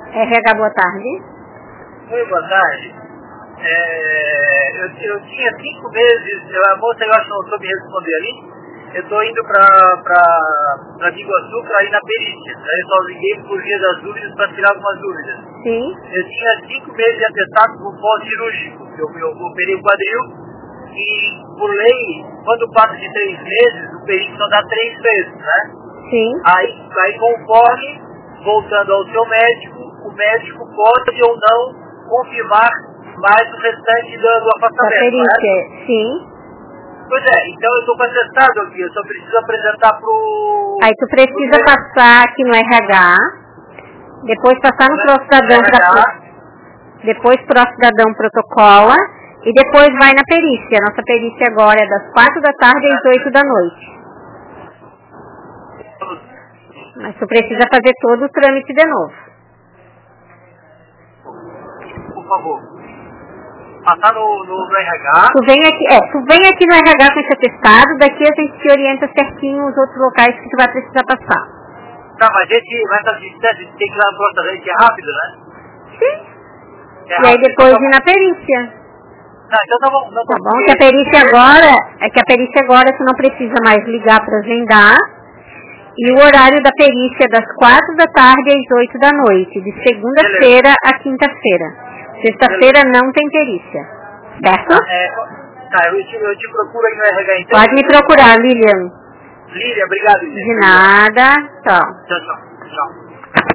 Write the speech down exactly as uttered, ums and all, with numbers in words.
R H, boa tarde. Oi, boa tarde. É, eu, eu tinha cinco meses, eu, a moça eu acho que não soube responder ali. Eu estou indo para Biguaçu, para ir na perícia. Aí eu só liguei por via das dúvidas para tirar algumas dúvidas. Sim. Eu tinha cinco meses de atestado com pós-cirúrgico. Eu, eu operei o quadril e, por lei, quando passa de três meses, o perito só dá três meses, né? Sim. Aí, aí conforme, voltando ao seu médico, o médico pode ou não confirmar mais o restante do, do A afastamento, perícia, né? sim. Pois é, então eu estou com atestado aqui, eu só preciso apresentar pro... Aí tu precisa pro... passar aqui no R H, depois passar no Procidadão, pra... depois Procidadão protocola, e depois vai na perícia. Nossa perícia agora é das quatro da tarde às oito da noite. Mas tu precisa fazer todo o trâmite de novo. Por favor. Passar no, no, no R H. Tu vem aqui, é, tu vem aqui no R H com esse atestado, daqui a gente te orienta certinho os outros locais que tu vai precisar passar. Tá, mas a gente, mas essa distância, a gente tem que ir lá no próximo, a gente é rápido, né? Sim. É E aí rápido, depois então tá ir na perícia. Tá, então tá bom. Não, Tá bom? Que a perícia agora, é que a perícia agora tu não precisa mais ligar para agendar. E o horário da perícia é das quatro da tarde às oito da noite, de segunda-feira a quinta-feira. Sexta-feira não tem perícia. Certo? Tá, é, tá eu, te, eu te procuro aí no R H então. Pode me procurar, Lilian. Lília, obrigado, Lília. De nada. Tchau. Tchau, tchau. Tchau.